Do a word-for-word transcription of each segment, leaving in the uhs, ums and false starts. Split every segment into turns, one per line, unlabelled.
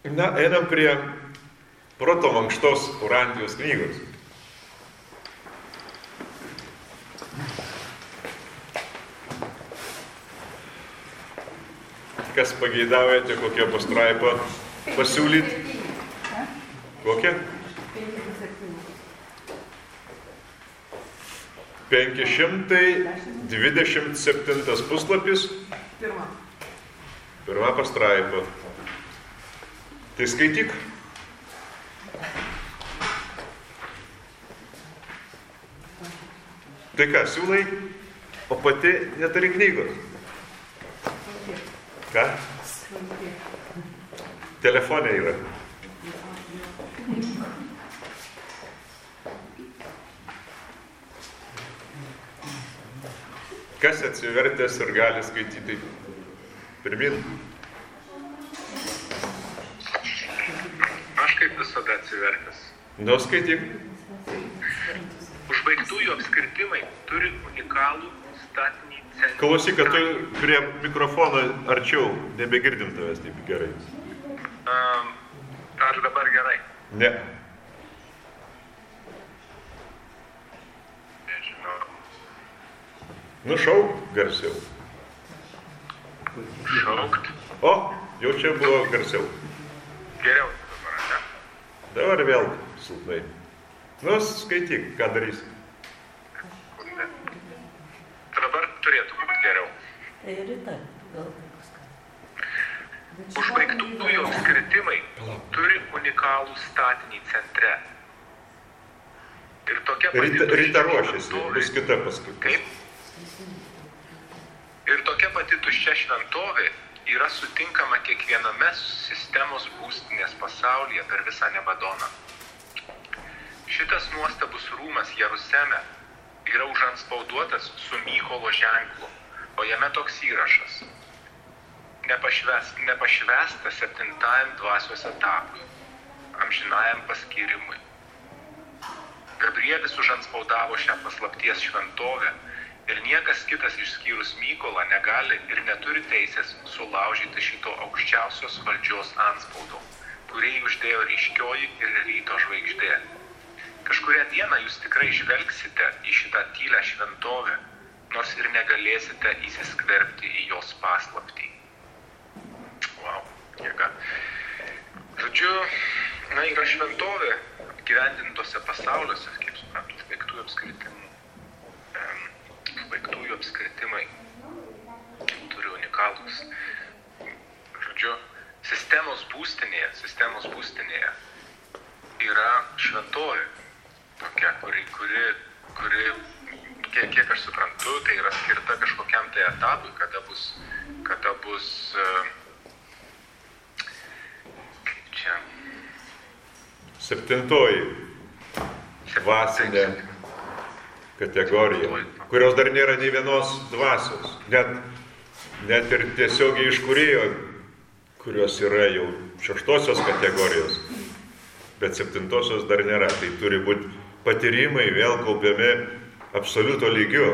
Na, einam prie proto mankštos Urantijos knygos. Kas pageidaujate, kokią pastraipą pasiūlyti? Kokią? penki šimtai dvidešimt septintas puslapis.
Pirma.
Pirma pastraipa. Tai skaityk. Tai ką, siūlai, o pati neturi knygos? Ką? Telefonė yra. Kas atsivertęs ir gali skaityti? Pirmin.
Aš kaip visada atsivertęs.
Nu, skaityk.
Užbaigtųjų apskritimai turi unikalų statinį centrą.
Klausyk, kad tu prie mikrofono arčiau, nebegirdim tavęs taip gerai.
Um, ar dabar gerai?
Ne.
Nežinau.
Nu, šauk garsiau.
Šaukt.
O, jau čia buvo garsiau.
Geriau dabar, ne?
Dabar vėl silpnai. Nu, skaityk, ką darysi.
Ne. Dabar turėtų būti geriau.
Tai rytoj, gal kažką.
Užbaigtųjų apskritimai turi unikalų statinį centre. Ir tokia pati
Ryta, ryta
tuščia
ruošiasi,
šventovė-
bus kita paskui.
Kaip? Ir tokia pati tuščia šventovė yra sutinkama kiekviename sistemos būstinės pasaulyje per visą Nebadoną. Šitas nuostabus rūmas Jeruzaleme yra užantspauduotas su Mykolo ženklu, o jame toks įrašas. Nepašvest, nepašvesta septintajam dvasios etapui, amžinajam paskyrimui. Gabrielis užantspaudavo šią paslapties šventovę ir niekas kitas išskyrus Mykolą negali ir neturi teisės sulaužyti šito aukščiausios valdžios antspaudo, kurį uždėjo ryškioji ir ryto žvaigždė. Kažkurią dieną jūs tikrai žvelgsite į šitą tylę šventovę, nors ir negalėsite įsiskverbti į jos paslaptį. Wow, jėga. Žodžiu, na, yra šventovė gyvendintose pasauliuose, kaip suprantu, užbaigtųjų apskritimų. Um, užbaigtųjų apskritimai turi unikalus. Žodžiu, sistemos būstinėje, sistemos būstinėje yra šventovė. Tokia, kuri, kuri, kuri kiek, kiek aš suprantu, tai yra skirta kažkokiam tai etapui, kada bus, kada bus, uh, kaip čia,
Septintoji dvasinė kategorija, kurios dar nėra nei vienos dvasios, net, net ir tiesiogiai iš kūrėjo, kurios yra jau šeštosios kategorijos, bet septintosios dar nėra. Tai turi būti patyrimai vėl kaupiami absoliuto lygiu.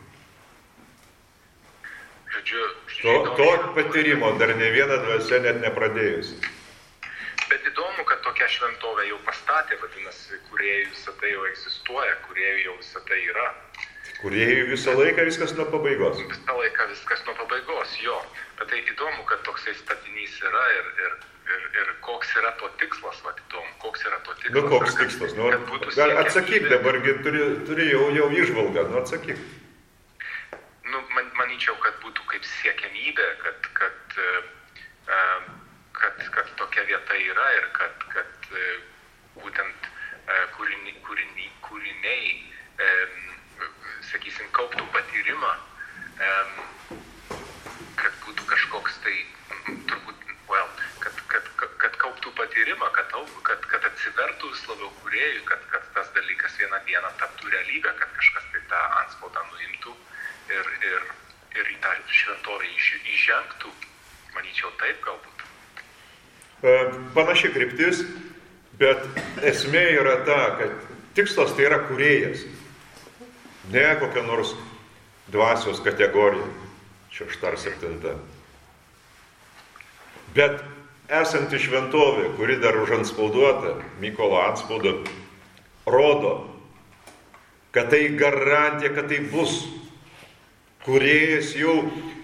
žodžiu,
To, to patyrimo dar ne viena dvasia net nepradėjusi.
Bet įdomu, kad tokia šventovė jau pastatė, vadinasi, kūrėjų visą tai jau egzistuoja, kūrėjų jau visą tai yra.
Kūrėjui visą laiką viskas nuo pabaigos.
Visą laiką viskas nuo pabaigos, jo. Bet tai įdomu, kad toksai statinys yra ir, ir, ir, ir koks yra to tikslas, va, įdomu, koks yra to tikslas.
Nu, koks
kad,
tikslas? Nu,
kad būtų
gal atsakyk
siekiamybė.
dabargi, turi, turi jau, jau išvalgą, nu atsakyk.
Nu, man, manyčiau, kad būtų kaip siekiamybė, kad, kad, uh, kad, kad tokia vieta yra ir kad, kad uh, būtent uh, kūriniai, kūriniai, kūriniai um, sakysim, kauptų patyrimą, um, kad būtų kažkoks tai, turbūt, well, kad, kad, kad, kad kauptų patyrimą, kad, kad, kad atsivertų vis labiau kūrėjui, kad, kad tas dalykas vieną dieną taptų realybę, kad kažkas tai tą antspaudą nuimtų ir, ir, ir į tą šventovę įžengtų. Manyčiau, taip galbūt.
Panaši kryptis, bet esmė yra ta, kad tikslas tai yra kūrėjas. Ne kokia nors dvasios kategorija, šešta ar septinta. Bet esanti šventovė, kuri dar užantspauduota, Mykolo antspaudu, rodo, kad tai garantija, kad tai bus. Kūrėjas jau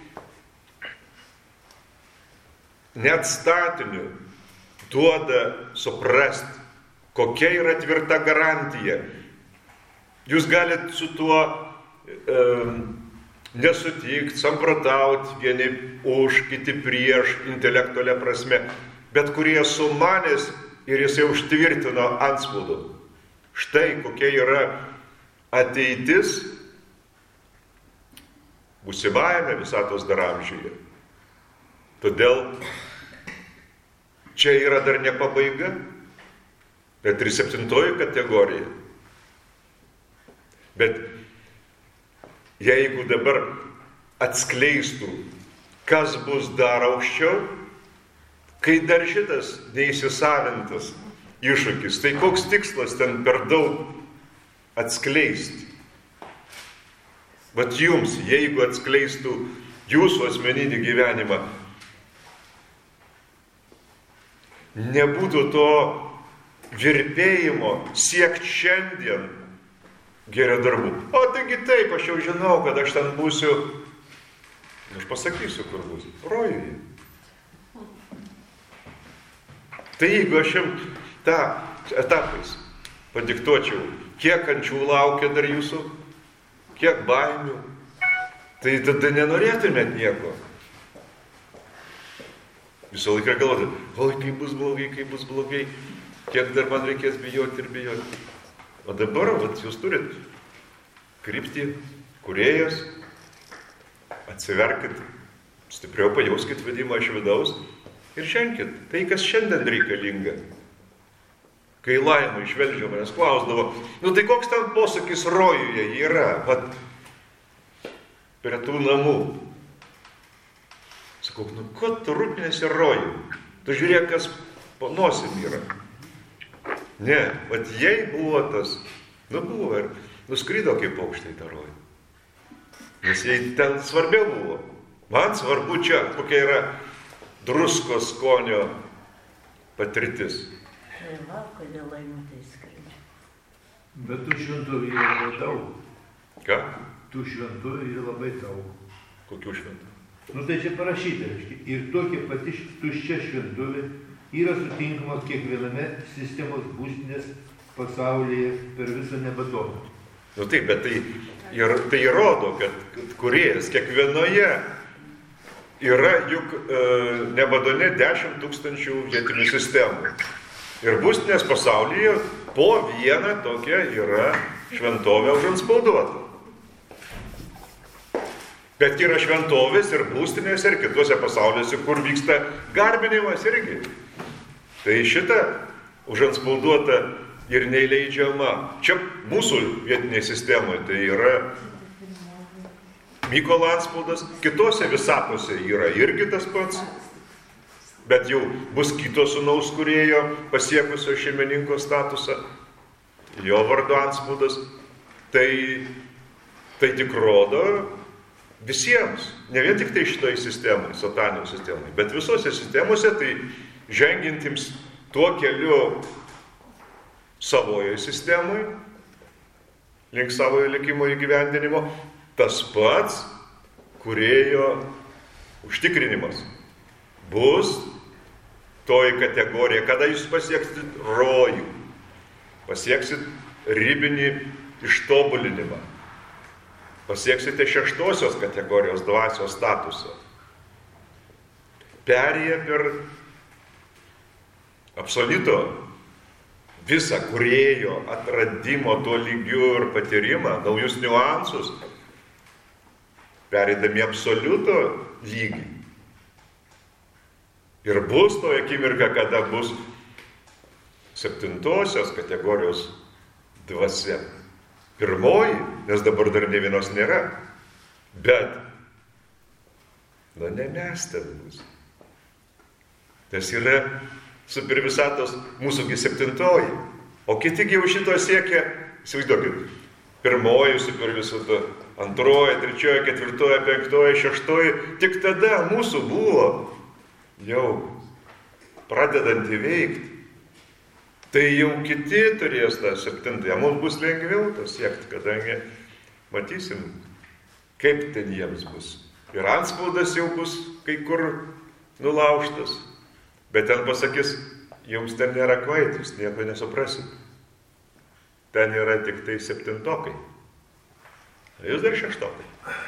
net statiniu duoda suprasti, kokia yra tvirta garantija. Jūs galite su tuo e, nesutikti, samprotauti, vieni už, kiti prieš, intelektualia prasme, bet kurie sumanės ir jisai užtvirtino antspaudu. Štai kokia yra ateitis būsimajame visatos dar amžiuje. Todėl čia yra dar ne pabaiga, bet ir septintoji kategorija. Bet jeigu dabar atskleistų, kas bus dar aukščiau, kai dar šitas neįsisavintas iššūkis, tai koks tikslas ten per daug atskleisti? Bet jums, jeigu atskleistų jūsų asmeninį gyvenimą, nebūtų to virpėjimo siekti šiandien gerų darbų. O taigi taip, aš jau žinau, kad aš ten būsiu, aš pasakysiu, kur būsiu, rojuje. Tai jeigu aš jums tą etapais padiktuočiau, kiek kančių laukia dar jūsų, kiek baimių, tai tada nenorėtumėt nieko. Visą laiką galvoju, oi, kaip bus blogai, kaip bus blogai, kiek dar man reikės bijoti ir bijoti. O dabar, vat, jūs turit kryptį, kūrėjas, atsiverkit, stipriau pajauskit vedimą iš vidaus ir ženkit tai, kas šiandien reikalinga. Kai Laima iš Velžio manęs klausdavo, nu tai koks ten posakis rojuje yra, vat, prie tų namų. Sakau, nu ko tu rūpinėsi rojų? Tu žiūrėk, kas po nosim yra. Ne, vat jei buvo tas, nu buvo ir nuskrido kaip paukštai tą rojų. Nes jei ten svarbiau buvo. Man svarbu čia, kokia yra druskos skonio patirtis.
Tai va, kodėl laimutė skrydžia.
Bet tų šventuvių yra labai daug.
Ką?
Tų šventuvių yra labai daug.
Kokių šventų?
Nu tai čia parašyta, reiškia. Ir tokia pati tuščia šventuvė yra sutinkama kiekviename sistemos būstinės pasaulyje per visą nebatoną.
Nu taip, bet tai, ir, tai įrodo, kad, kad kūrėjas kiekvienoje yra juk e, nebadone dešimt tūkstančių vietinių sistemų. Ir būstinės pasaulyje po vieną tokia yra šventovė užantspauduota. Bet yra šventovės ir būstinės ir kitose pasauliuose, kur vyksta garbinimas irgi. Tai šita užantspauduota ir neįleidžiama. Čia mūsų vietinėje sistemoje tai yra Mykolo antspaudas, kitose visatose yra irgi tas pats, bet jau bus kito sūnaus kūrėjo pasiekusio šeimininko statusą, jo vardo antspaudas. Tai, tai tik rodo visiems, ne vien tik tai šitoj sistemai, satanio sistemai, bet visose sistemose tai žengiantiems tuo keliu savoje sistemai, link savojo likimo įgyvendinimo, tas pats kūrėjo užtikrinimas bus toji kategorija, kada jūs pasieksit rojų, pasieksit ribinį ištobulinimą, pasieksite šeštosios kategorijos dvasios statusą. Perėję per absoliuto visą kūrėjo atradimo tuo lygiu ir patyrimą, naujus niuansus, perėdami absoliuto lygį. Ir bus toje akimirka, kada bus septintosios kategorijos dvasia. Pirmoji, nes dabar dar ne vienos nėra, bet, nu, ne mes ten bus. Tas yra supervisatos mūsųgi septintoji, o kiti jau šito siekia, įsivaizduokit, pirmoji supervisato, antroji, trečioji, ketvirtoji, penktoji, šeštoji, tik tada mūsų buvo jau pradedant įveikti, tai jau kiti turės tą septintąją. Mums bus lengviau to siekti, kadangi matysim, kaip ten jiems bus. Ir antspaudas jau bus kai kur nulaužtas, bet ten pasakys, jums ten nėra kvait, jūs nieko nesuprasit. Ten yra tik tai septintokai. Jūs dar šeštokai.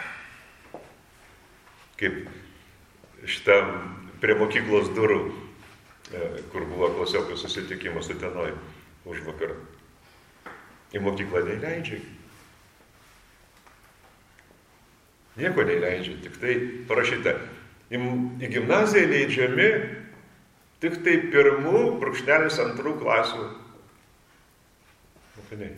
Kaip šitam prie mokyklos durų, kur buvo klasiokų susitikimas Utenoj už vakar. Į mokyklą neįleidžia. Nieko neįleidžia, tik tai parašyta. Į, į gimnaziją leidžiami tik tai pirmų, brūkšnelis antrų klasių mokiniai.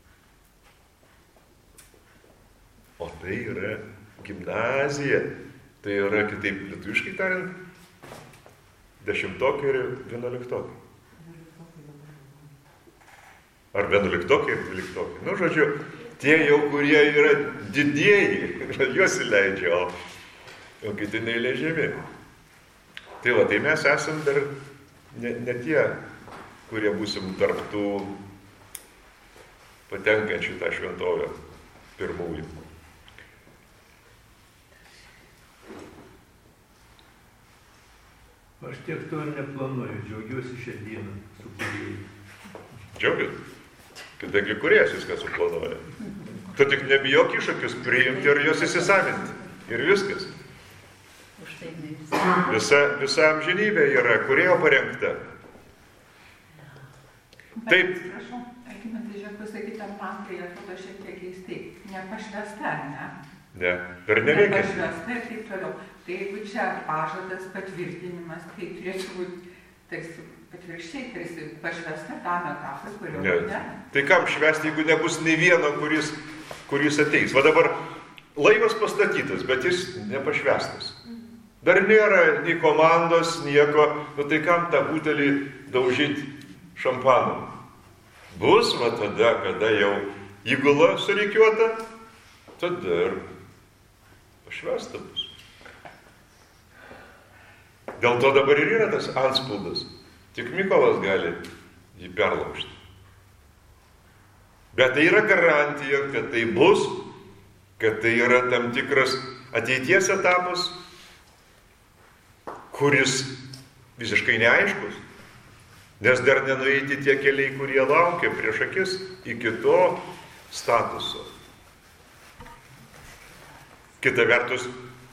O tai yra gimnazija. Tai yra, kitaip lietuviškai tariant, dešimtokai ir vienuoliktokai. Ar vienuoliktokai ir dvyliktokai. Nu, žodžiu, tie jau, kurie yra didieji, juos įleidžia, o, o kiti neįleidžiami. Tai va, tai mes esam dar ne, ne tie, kurie būsim tarp tų patenkančių tą šventovę pirmųjų.
Aš tiek to ir neplanuoju, džiaugiuosi šiandieną su kūrėjai.
Džiaugiuosi, kadangi kūrėjas viską suplanuoja. Tu tik nebijok iššūkius priimti ir juos įsisavinti. Ir viskas.
Už tai ne visą.
Visa, visa amžinybė yra kūrėjo parengta. Taip.
Prašau, Algimantai, žiūrėk, pasakyta man, tai atrodo šiek tiek keistai. Nepašvesta, ne?
Ne, per neveikia.
Nepašvesta ir taip toliau. Tai jeigu čia pažadas, patvirtinimas, tai turėtų būti, tarsi, atvirkščiai, tarsi pašvesta tam etapui, kurio ne. ne.
Tai kam švesti, jeigu nebus nei vieno, kuris, kuris ateis? Va dabar laivas pastatytas, bet jis nepašvestas. Dar nėra nei komandos, nieko, nu tai kam tą butelį daužyti šampanu? Bus, va tada, kada jau įgula surikiuota, tada ir pašvesta bus. Dėl to dabar ir yra tas antspaudas. Tik Mykolas gali jį perlaužti. Bet tai yra garantija, kad tai bus, kad tai yra tam tikras ateities etapas, kuris visiškai neaiškus, nes dar nenueiti tie keliai, kurie laukia prieš akis iki to statuso. Kita vertus,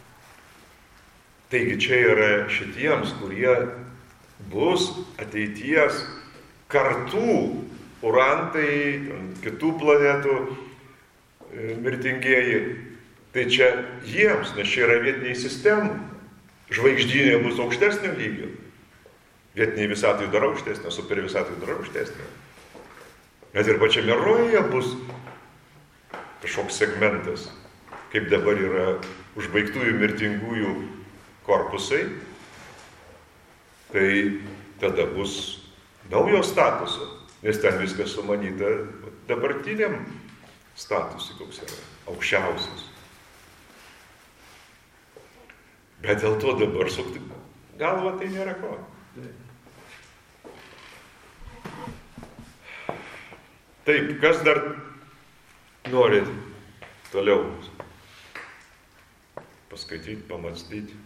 taigi čia yra šitiems, kurie bus ateities kartų urantai, kitų planetų mirtingieji. Tai čia jiems, nes čia yra vietiniai sistemų. Žvaigždynė bus aukštesnio lygio. Vietiniai visatai dar aukštesnė, super visatai dar aukštesnė. Net ir pačiame rojuje bus kažkoks segmentas, kaip dabar yra užbaigtųjų mirtingųjų korpusai, tai tada bus naujo statuso, nes ten viskas sumanyta dabartiniam statusui, koks yra aukščiausias. Bet dėl to dabar sukti galva tai nėra ko. Taip, kas dar nori toliau paskaityti, pamastyti?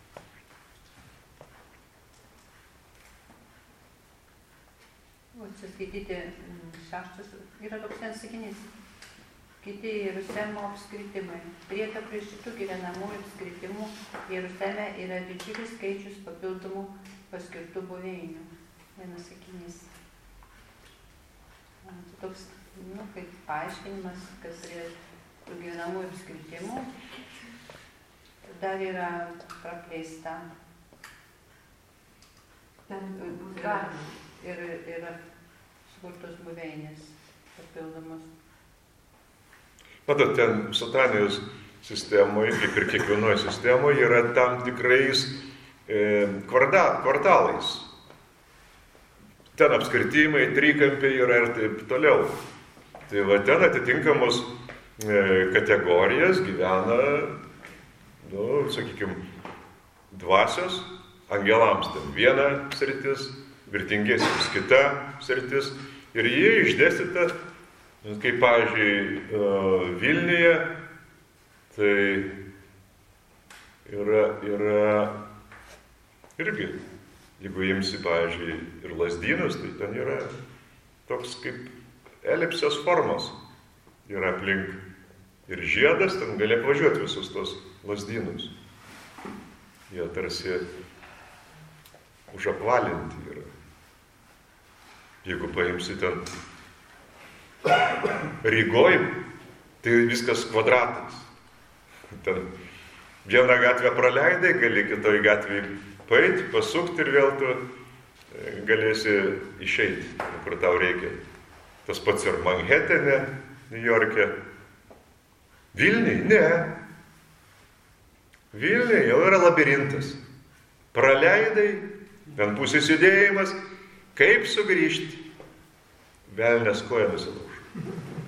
Atsiskaityti šeštas, yra toks ten sakinys. Kiti Jeruzalemo apskritimai. Prieka prie šitų gyvenamųjų apskritimų Jeruzaleme yra didžiulis skaičius papildomų paskirtų buveinių. Vienas sakinys. Tai toks, nu, kaip paaiškinimas, kas yra tų gyvenamųjų apskritimų. Dar yra praplėsta. Ten bus galima. Ir yra sukurtos buveinės papildomos.
Matot, ten satanijos sistemoje, kaip ir kiekvienoje sistemoje, yra tam tikrais e, kvarta, kvartalais. Ten apskritimai, trikampiai yra ir taip toliau. Tai va, ten atitinkamos e, kategorijas gyvena, nu, sakykime, dvasios angelams ten viena sritis, mirtingiesiems kita sritis. Ir jie išdėstyta, kaip, pavyzdžiui, Vilniuje, tai yra, yra irgi, jeigu imsi, pavyzdžiui, ir Lazdynus, tai ten yra toks kaip elipsės formos. Yra aplink ir žiedas, ten gali apvažiuoti visus tos Lazdynus. Jie tarsi užapvalinti yra. Jeigu paimsi ten Rygoj, tai viskas kvadratas. Ten vieną gatvę praleidai, gali kitoj gatvėje paeiti, pasukti ir vėl tu galėsi išeiti, kur tau reikia. Tas pats ir Manhetene, New York'e. Vilniui? Ne. Vilniui jau yra labirintas. Praleidai, ten pusės judėjimas, kaip sugrįžti? Velnės koja nusilauš.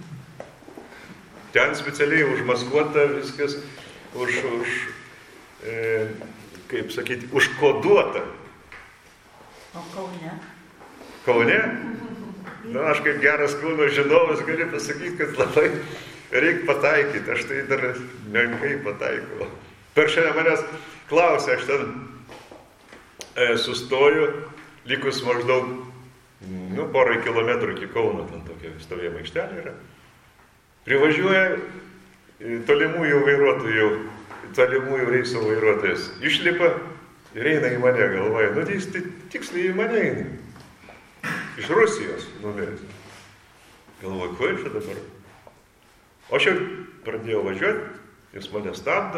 Ten specialiai užmaskuota viskas, už, už e, kaip sakyti, užkoduota.
O Kaune?
Kaune? Na, aš kaip geras Kauno žinovas galiu pasakyti, kad labai reikia pataikyti. Aš tai dar menkai pataikau. Per šiandien manęs klausė, aš ten e, sustoju, likus maždaug, nu, porai kilometrų iki Kauno, ten tokia stovėjimo aikštelė yra. Privažiuoja tolimųjų vairuotojų, tolimųjų reisų vairuotojas. Išlipa ir eina į mane, galvoja, nu, jis tai tiksliai į mane eina. Iš Rusijos numeris. Galvoju, ko čia dabar? O aš jau pradėjau važiuoti, jis mane stabdo.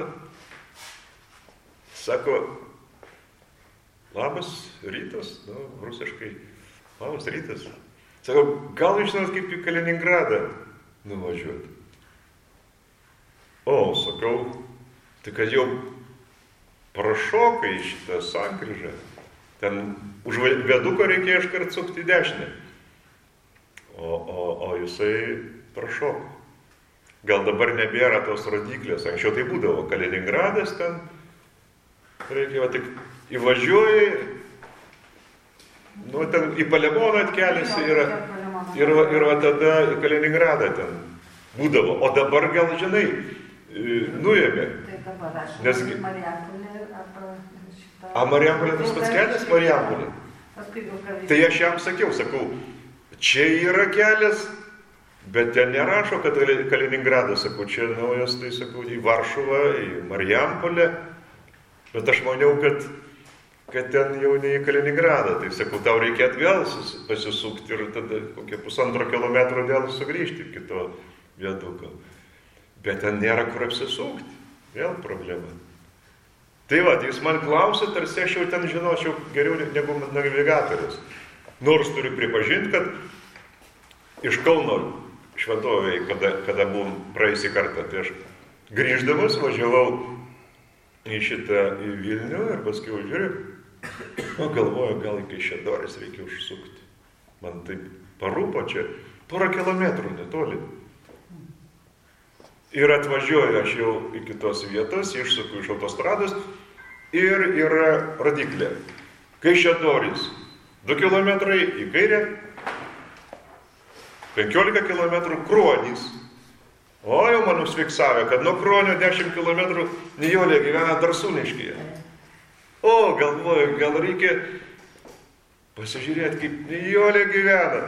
Sako, labas rytas, nu, rusiškai, labas rytas. Sako, gal žinot, kaip į Kaliningradą nuvažiuoti? O, sakau, tai kad jau prašokai šitą sankryžą. Ten už viaduko reikėjo iškart sukti į dešinę. O, o, o jisai prašoko. Gal dabar nebėra tos rodiklės. Anksčiau tai būdavo Kaliningradas ten. Reikėjo tik įvažiuoji, nu, ten į Palemoną atkeliasi ir, ir, ir va tada į Kaliningradą ten būdavo. O dabar gal, žinai, nuėmė.
Tai dabar aš
Nes...
Marijampolė arba šitą...
A Marijampolė tas pats kelias Marijampolė? Tai aš jam sakiau, sakau, čia yra kelias, bet ten nerašo, kad Kaliningradas, sakau, čia naujas, tai sakau, į Varšuvą, į Marijampolę, bet aš maniau, kad, kad ten jau ne į Kaliningradą, tai sakau, tau reikia atgal pasisukti ir tada kokie pusantro kilometro dėl sugrįžti iki to viaduko. Bet ten nėra kur apsisukti, vėl problema. Tai va, jis man klausė, tarsi aš jau ten žinočiau geriau negu navigatorius. Nors turiu pripažinti, kad iš Kauno Šventovėje, kada, kada buvom praeisį kartą, tai aš grįždamas važiavau į šitą į Vilnių ir paskui žiūriu, o galvoju, gal iki Kaišiadorės reikia užsukti. Man taip parūpo čia, porą kilometrų netoli. Ir atvažiuoju aš jau iki tos vietos, išsuku iš autostrados ir yra rodiklė. Kaišiadorys du kilometrai į kairę, penkiolika kilometrų Kruonys. O jau man užfiksavę, kad nuo Kruonio dešimt kilometrų Nijolė gyvena Darsūniškyje. O, galvoju, gal reikia pasižiūrėti, kaip Nijolė gyvena.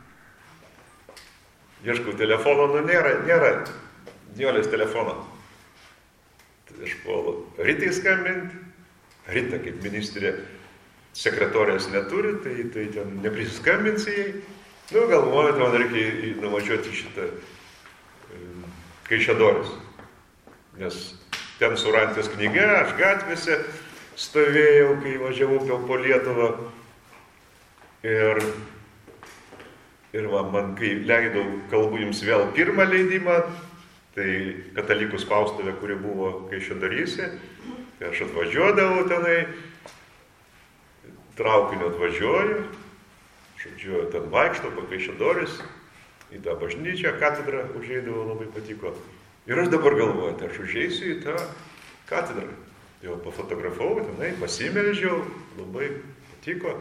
Ieškau telefono, nu nėra, nėra. Nijolės telefoną. Tai aš puolu Ritai skambinti. Rita, kaip ministrė, sekretorės neturi, tai, tai ten neprisiskambinsi jai. Nu, galvoju, tai man reikia nuvažiuoti šitą Kaišiadorės. Nes ten surantės knyga, aš gatvėse stovėjau, kai važiavau po Lietuvą. Ir, ir va, man, kai leidau, kalbu jums vėl pirmą leidimą, tai katalikų spaustuvė, kuri buvo Kaišiadoryse, tai aš atvažiuodavau tenai, traukiniu atvažiuoju, žodžiu, ten vaikštau po Kaišiadorys, į tą bažnyčią, katedrą užeidavau, labai patiko. Ir aš dabar galvoju, tai aš užeisiu į tą katedrą. Jau pafotografavau tenai, pasimeldžiau, labai patiko.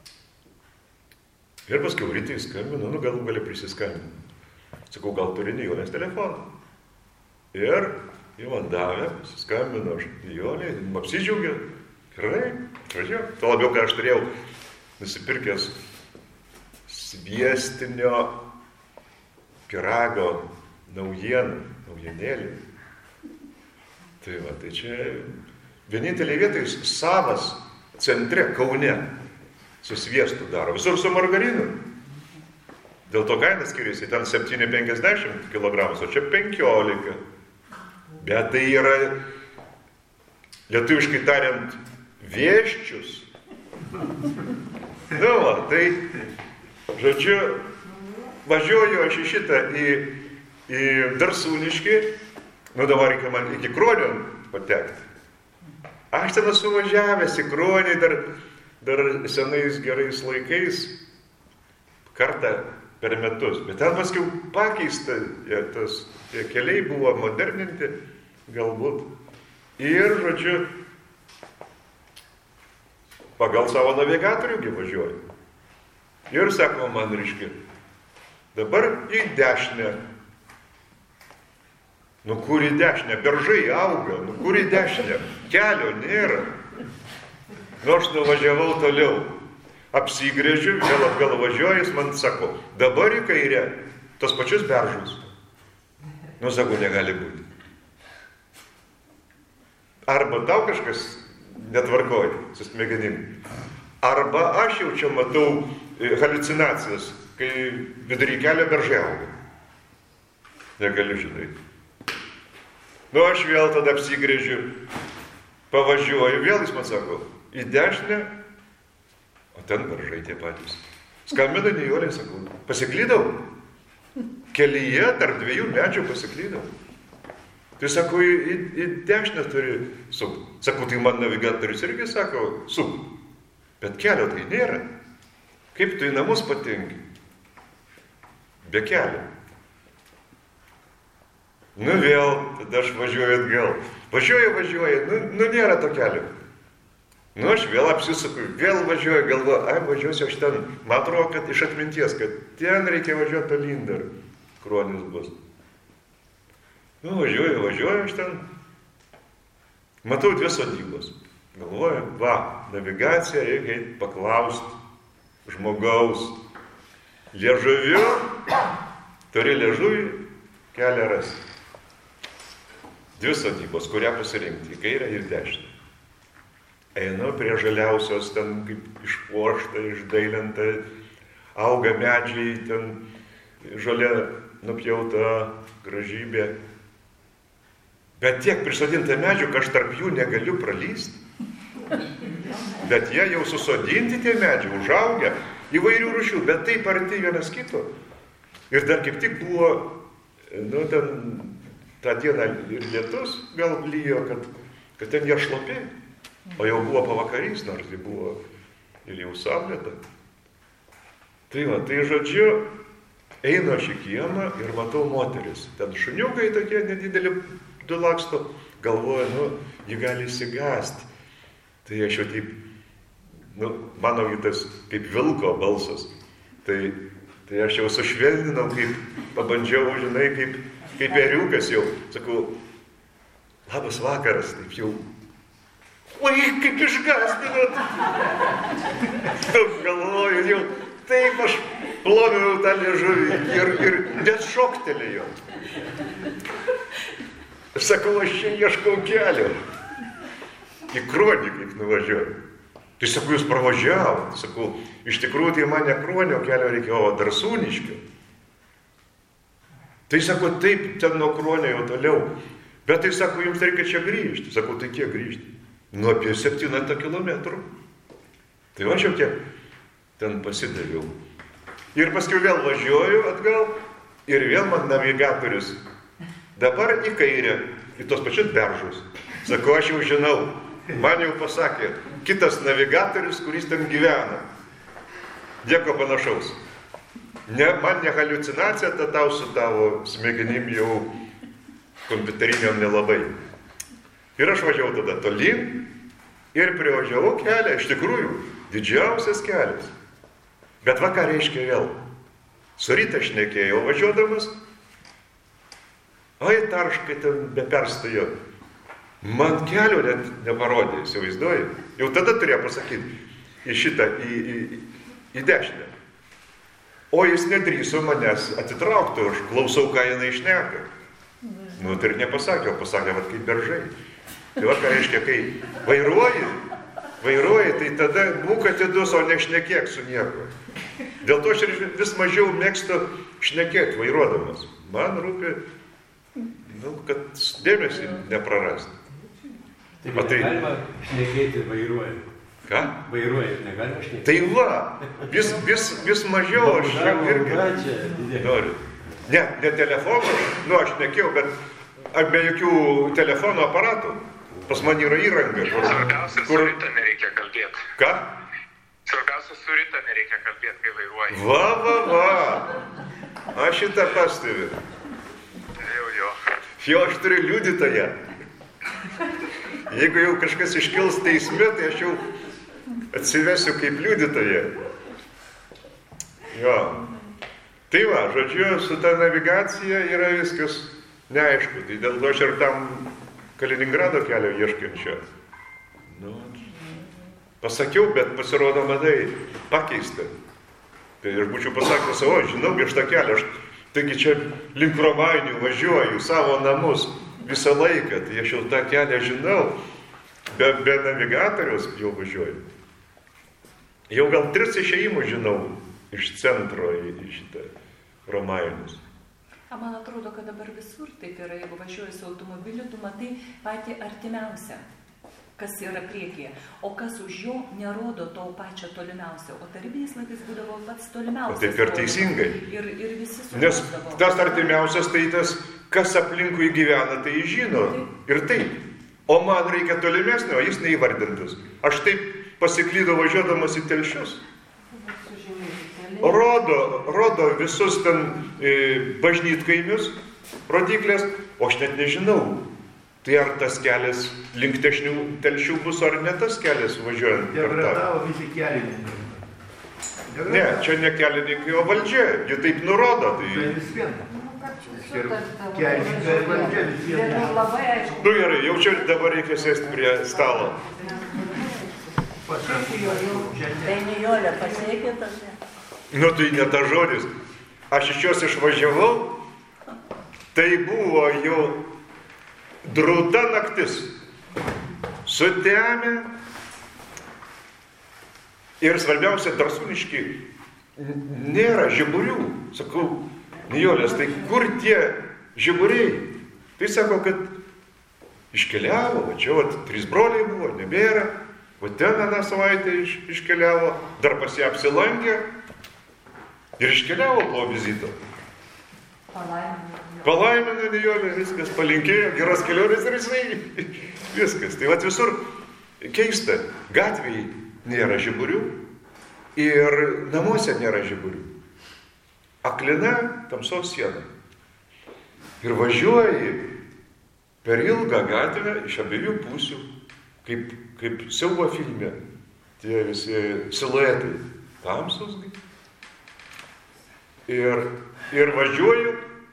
Ir paskui rytį skambinu, nu galų gali prisiskambinu. Sakau, gal turi Nijolės telefoną. Ir jie man davė, pasiskambino aš Nijolė, apsidžiaugė. Gerai, atvažiuoju. Tuo labiau, kai aš turėjau nusipirkęs sviestinio pyrago naujieną, naujienėlį. Tai va, tai čia vienintelė vieta, jis savas centre, Kaune, su sviestu daro. Visur su margarinu. Dėl to kaina skiriasi, ten septyni penkiasdešimt kilogramų, o čia penkiolika. Bet tai yra, lietuviškai tariant, vieščius. Nu, va, tai, žodžiu, važiuoju aš į šitą, į, į Darsūniškį, nu dabar reikia man iki Kruonio patekti. Aš ten esu važiavęs į Kruonį dar, dar senais gerais laikais, kartą per metus, bet ten paskui pakeista, ja, tas, tie keliai buvo moderninti, galbūt. Ir, žodžiu, pagal savo navigatorių važiuoju. Ir sako man, reiškia, dabar į dešinę. Nu kur į dešinę? Beržai auga, nu kur į dešinę? Kelio nėra. Nu aš nuvažiavau toliau. Apsigrėžiu, vėl atgal važiuoju, jis man sako, dabar į kairę, tos pačius beržus. Nu, sako, negali būti. Arba tau kažkas netvarkoja su smegenim. Arba aš jau čia matau haliucinacijas, kai vidury kelio beržai auga. Negaliu, žinai. Nu, aš vėl tada apsigrėžiu, pavažiuoju, vėl jis man sako, į dešinę, o ten beržai tie patys. Skambina Nijolė, sakau, pasiklydau. Kelyje tarp dviejų medžių pasiklydau. Tai sako, į, į, į dešinę turi suk. Sakau, tai man navigatorius irgi sako, suk. Bet kelio tai nėra. Kaip tu į namus patenki? Be kelio. Nu vėl, tada aš važiuoju atgal. Važiuoju, važiuoju, nu, nu nėra to kelio. Nu aš vėl apsisuku, vėl važiuoju, galvoju, ai važiuosiu aš ten. Man atrodo, kad iš atminties, kad ten reikia važiuoti tolyn dar. Kruonis bus. Nu važiuoju, važiuoju aš ten. Matau dvi sodybos. Galvoju, va, navigacija, reikia paklausti žmogaus. Liežuviu, turi liežuvį, kelią rasti. Dvi sodybos, kurią pasirinkti, į kairę ir dešinę. Einu prie žaliausios, ten kaip išpuošta, išdailinta, auga medžiai, ten žolė nupjauta, gražybė. Bet tiek prisodinta medžių, kad aš tarp jų negaliu pralysti. Bet jie jau susodinti tie medžiai, užaugę, įvairių rūšių, bet taip arti vienas kito. Ir dar kaip tik buvo, nu, ten tą dieną ir lietus gal lyjo, kad, kad ten jie šlapi. O jau buvo pavakarys, nors tai buvo ir jau saulėta. Tai va, tai žodžiu, einu aš į kiemą ir matau moteris. Ten šuniukai tokie nedideli du laksto, galvoju, nu, jį gali įsigąsti. Tai aš jau taip, nu, mano tas kaip vilko balsas. Tai, tai aš jau sušvelninau, kaip pabandžiau, žinai, kaip, kaip ėriukas jau. Sakau, labas vakaras, taip jau. Oi, kaip išgąsdinot. Galvoju, jau taip aš ploviau tą liežuvį ir, ir net šoktelėjau. Sakau, aš čia ieškau kelio. Į Kruonį kaip nuvažiuoju. Tai sakau, jūs pravažiavot. Sakau, iš tikrųjų tai man ne Kruonio kelio reikėjo, o Darsūniškio. Tai sako, taip, ten nuo Kruonio jau toliau. Bet tai sako, jums reikia čia grįžti. Sakau, tai kiek grįžti? Nu, apie septynetą kilometrų. Tai aš jau tiek ten pasidaviau. Ir paskui vėl važiuoju atgal ir vėl man navigatorius. Dabar į kairę, į tos pačius beržus. Sakau, aš jau žinau. Man jau pasakė, kitas navigatorius, kuris ten gyvena. Nieko panašaus. Ne, man ne haliucinacija, ta tau su tavo smegenim jau kompiuteriniam nelabai. Ir aš važiavau tada tolyn Ir privažiavau kelią, iš tikrųjų, didžiausias kelias. Bet va ką reiškia vėl. Su ryta šnekėjau važiuodamas, oi tarškai ten be perstojo. Man kelio net neparodė, įsivaizduoju. Jau tada turėjo pasakyti į šitą, į, į, į dešinę. O jis nedrįso manęs atitraukti, aš klausau, ką jinai šneka. Nu, tai ir nepasakė, o pasakė, vat kaip beržai. Tai va ką reiškia, kai vairuoji, vairuoji, tai tada būk atidus, o nešnekėk su nieko. Dėl to aš ir vis mažiau mėgstu šnekėti vairuodamas. Man rūpi, nu, kad dėmesį neprarasti.
Taip, tai negalima šnekėti vairuojant.
Ką?
Vairuojant negalima šnekėti.
Tai va, vis, vis, vis mažiau aš jau irgi noriu. Ne, ne telefonu, nu aš šnekėjau, bet be jokių telefono aparatų. Pas man yra įranga.
Svarbiausia,
kur...
su ryta nereikia kalbėti.
Ką?
Svarbiausia, su ryta nereikia kalbėti, kai vairuoji.
Va, va, va. Aš šitą pastebiu.
Jau, jo.
Jo, aš turiu liudytoją. Jeigu jau kažkas iškils teisme, tai aš jau atsivesiu kaip liudytoją. Jo. Tai va, žodžiu, su ta navigacija yra viskas neaišku. Tai dėl to aš ir tam Kaliningrado kelio ieškančio. Nu, pasakiau, bet pasirodo, madai, pakeista. Tai aš būčiau pasakęs, o, žinau, aš tą kelią, aš taigi čia link Romainių važiuoju, savo namus visą laiką, tai aš jau tą kelią žinau, be, be navigatoriaus jau važiuoju. Jau gal tris išėjimus žinau iš centro į, į šitą Romainius.
A, man atrodo, kad dabar visur taip yra, jeigu važiuoji su automobiliu, tu matai patį artimiausią, kas yra priekyje, o kas už jo nerodo to pačio tolimiausio, o tarybiniais laikais būdavo pats tolimiausias.
O taip ir teisingai.
Ir, ir visi suprasdavo.
Nes tas artimiausias tai tas, kas aplinkui gyvena, tai žino. Taip. Ir taip. O man reikia tolimesnio, o jis neįvardintas. Aš taip pasiklydau važiuodamas į Telšius. Rodo, rodo visus ten e, bažnytkaimius, rodiklės, o aš net nežinau. Tai ar tas kelias link Tešnių, Telšių bus, ar ne tas kelias važiuojant per tą?
Degradavo visi kelininkai.
Ne, čia ne kelininkai, o valdžia. Jie taip nurodo. Tai,
tai vis vien.
Ir
kelininkai ir valdžia vis vien.
labai aišku.
nu gerai, jau čia dabar reikia sėsti prie stalo.
Tai Nijolė pasiekė tas.
Nu tai ne tas žodis. Aš iš jos išvažiavau, tai buvo jau drūta naktis. Sutemė. Ir svarbiausia, Darsūniški nėra žiburių. Sakau, Nijolės, tai kur tie žiburiai? Tai sako, kad iškeliavo, va čia, va, trys broliai buvo, nebėra. Va ten aną savaitę iš, iškeliavo, dar pas ją apsilankė. Ir iškeliavo po vizito.
Palaimino.
Palaimino Nijolė, viskas, palinkėjo, geros kelionės ir jisai. Viskas. Tai vat visur keista. Gatvėje nėra žiburių ir namuose nėra žiburių. Aklina tamsos siena. Ir važiuoji per ilgą gatvę iš abiejų pusių, kaip, kaip siaubo filme. Tie visi siluetai tamsus. Ir, ir važiuoju,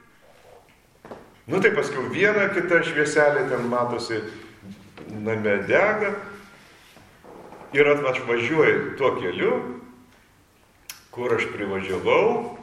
nu tai paskiau vieną kitą švieselę ten matosi, name dega. Ir aš važiuoju tuo keliu, kur aš privažiavau,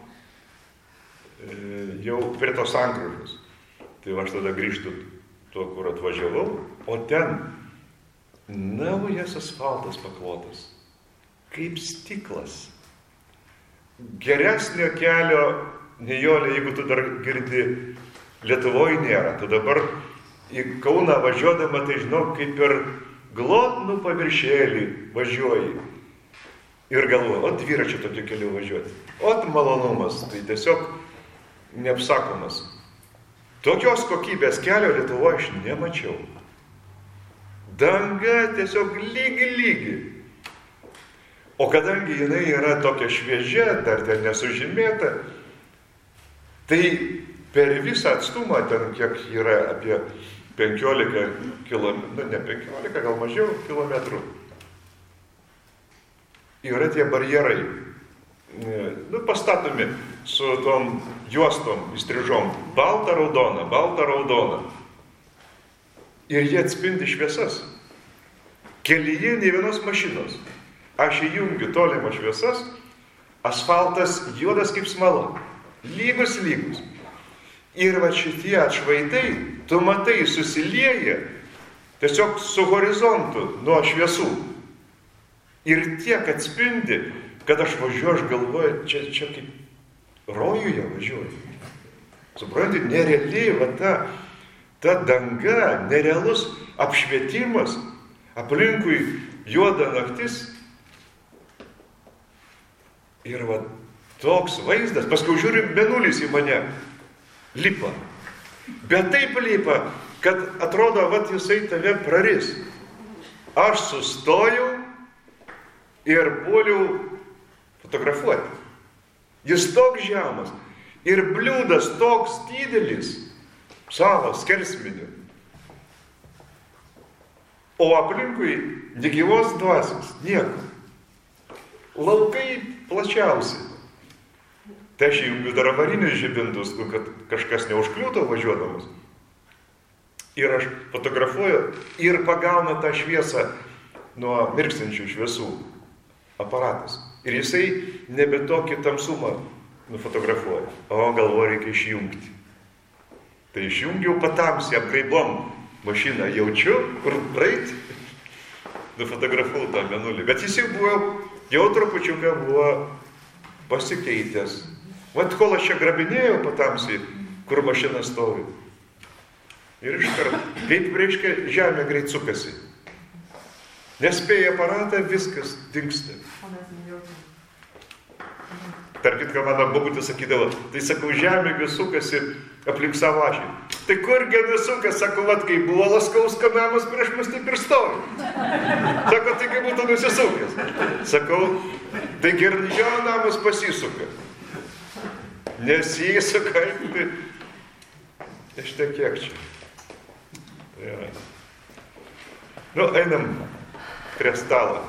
jau prie tos sankryžos. Tai aš tada grįžtu tuo, kur atvažiavau, o ten naujas asfaltas paklotas, kaip stiklas. Geresnio kelio, Nijolė, jeigu tu dar girdi, Lietuvoje nėra. Tu dabar į Kauną važiuodama, tai žinau, kaip ir glotnų paviršėlį važiuoji. Ir galvoju, o dviračiu tokiu keliu važiuoti. O malonumas, tai tiesiog neapsakomas. Tokios kokybės kelio Lietuvoje aš nemačiau. Danga tiesiog lygi lygi. O kadangi jinai yra tokia šviežia, dar ten nesužymėta, tai per visą atstumą, ten kiek yra apie penkiolika kilometrų, nu, ne penkiolika, gal mažiau kilometrų. Yra tie barjerai, nu, pastatomi su tom juostom įstrižom. Balta, raudona, balta, raudona. Ir jie atspindi šviesas. Kelyje nė vienos mašinos. Aš įjungiu tolimą šviesas, asfaltas juodas kaip smala. Lygus, lygus. Ir va šitie atšvaitai, tu matai, susilieja tiesiog su horizontu nuo šviesų. Ir tiek atspindi, kad aš važiuoju, aš galvoju, čia, čia kaip rojuje važiuoju. Suprantate, nerealiai va ta, ta danga, nerealus apšvietimas, aplinkui juoda naktis. Ir va toks vaizdas, paskui žiūri, mėnulis į mane lipa. Bet taip lipa, kad atrodo, va jisai tave praris. Aš sustojau ir puoliau fotografuoti. Jis toks žemas ir bliūdas toks didelis, savas skersminių. O aplinkui negyvos dvasios, nieko. Laukai plačiausi. Tai aš įjungiu dar avarinius žibintus, kad kažkas neužkliūtų važiuodamas. Ir aš fotografuoju ir pagauna tą šviesą nuo mirkstančių šviesų aparatas. Ir jisai nebe tokį tamsumą nufotografuoja. O galvoju, reikia išjungti. Tai išjungiau patamsį, apgraibom mašiną, jaučiu, kur praeiti. Nufotografuoju tą mėnulį. Bet jis jau buvo, jau trupučiuką buvo pasikeitęs. Vat kol aš čia grabinėjau patamsį, kur mašina stovi. Ir iškart, kaip reiškia, žemė greit sukasi. Nespėja aparatą, viskas dingsta. Tarp kitko, mano bobutis sakydavo, tai sakau, žemė sukasi aplink savo ašį. Tai kurgi nesukas, sakau, vat, kai buvo Laskausko namas prieš mus, taip ir stovi. Sako, tai kaip būtų nusisukęs. Sakau, tai ir jo namas pasisuka. Nesisuka, tai... Aš te kiek čia. Ja. Nu, einam prie stalo.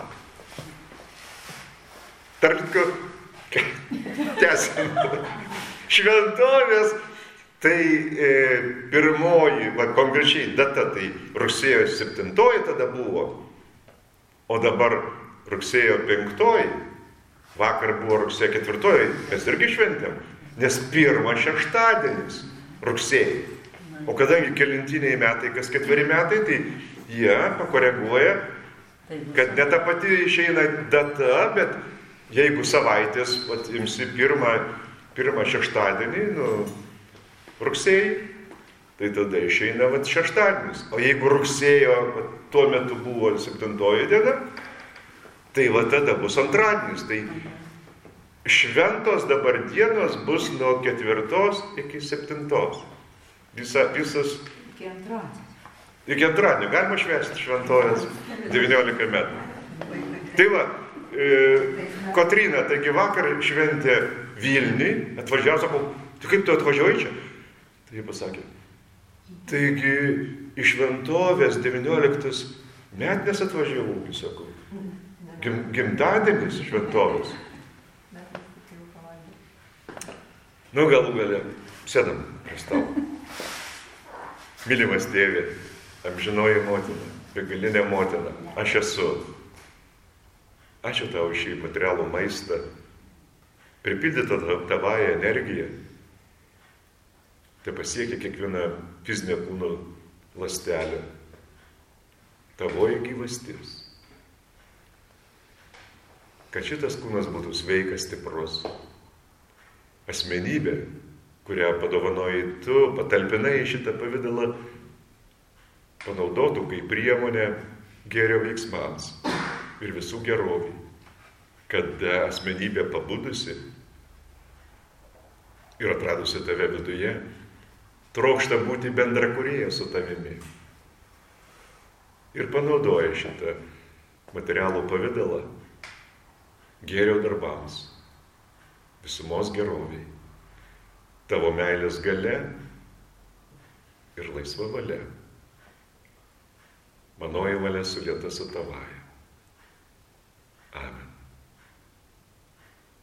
Tarp kitko, tęsim. Šventovės, tai e, pirmoji, va, konkrečiai data, tai rugsėjo septintoji tada buvo, o dabar rugsėjo penktoji, vakar buvo rugsėjo ketvirtoji, mes irgi šventėm, nes pirmas šeštadienis rugsėjai. O kadangi kelintiniai metai, kas ketveri metai, tai jie pakoreguoja, kad ne ta pati išeina data, bet jeigu savaitės, vat, imsi pirmą, pirmą šeštadienį, nu, rugsėjai, tai tada išeina vat, šeštadienis. O jeigu rugsėjo, vat, tuo metu buvo septintoji diena, tai va tada bus antradienis. Tai šventos dabar dienos bus nuo ketvirtos iki septintos. Visa, visas...
Iki antradienio.
Iki antradienio. Galima švęsti šventovės devyniolika metų. Tai va, e, Kotryna, taigi vakar šventė Vilniui, atvažiavo, sakau, tai kaip tu atvažiuoji čia? Tai jie pasakė, taigi iš šventovės devynioliktas metinės atvažiavau, sakau, Gim, gimtadienis šventovės. Nu, galų gale, sėdam prie stalo. Mylimas tėvė, amžinoji motina, begalinė motina, aš esu. Ačiū tau už šį materialų maistą, pripildytą tavąją energiją. Tai pasiekia kiekvieną fizinę kūno ląstelę. Tavoji gyvastis. Kad šitas kūnas būtų sveikas, stiprus. Asmenybė, kurią padovanojai tu, patalpinai į šitą pavidalą, panaudotų kaip priemonę gėrio veiksmams ir visų geroviai. Kad asmenybė pabudusi ir atradusi tave viduje, trokšta būti bendrakūrėja su tavimi. Ir panaudoja šitą materialų pavidalą gėrio darbams, visumos geroviai, tavo meilės galia ir laisva valia. Manoji valia sulieta su tavaja. Amen.